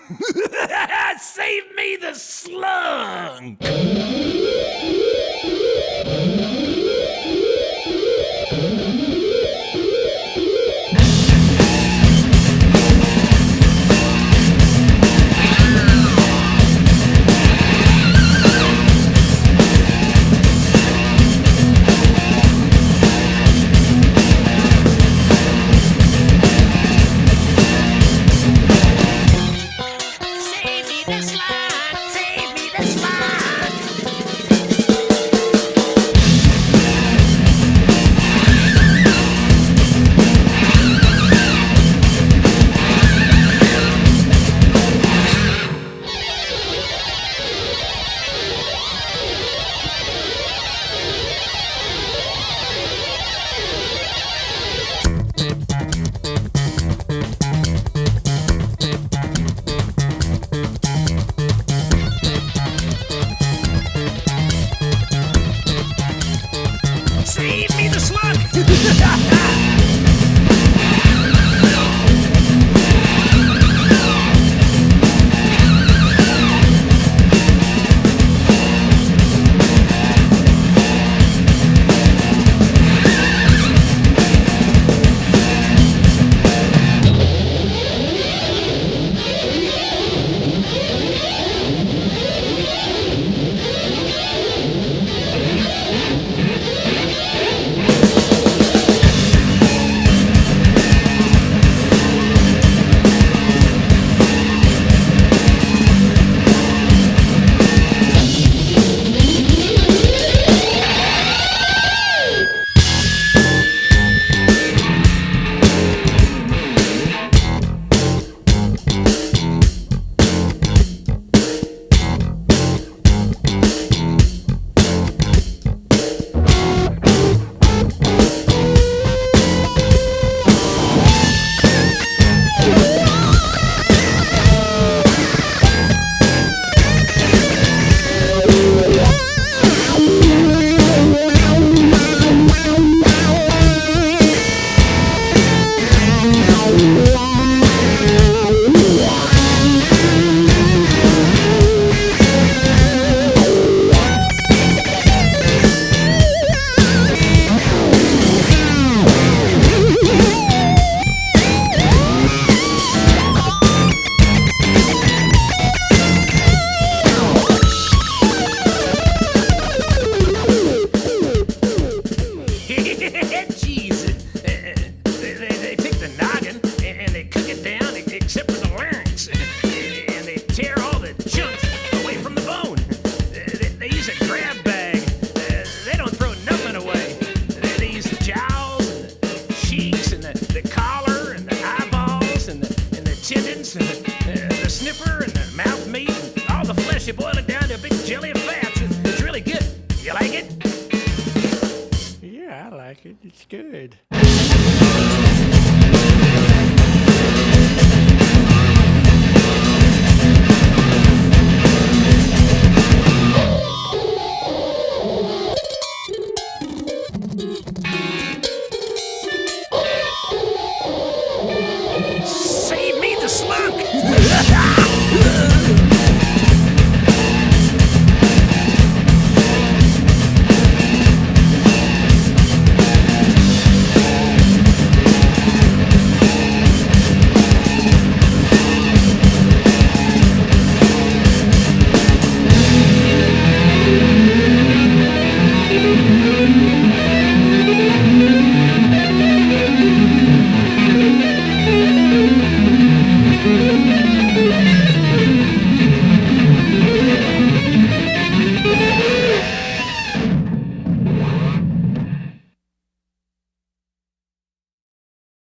Save me the slug! Save me the slug! Jeez, they take the noggin and they cook it down except for the larynx, and they tear all the chunks away from the bone. They use a grab bag. They don't throw nothing away. They use the jowls and the cheeks and the collar and the eyeballs and the tendons and the sniffer and the mouth meat and all the flesh. You boil it down to a big jelly of fat. It's really good. You like it? Yeah, I like it. It's good.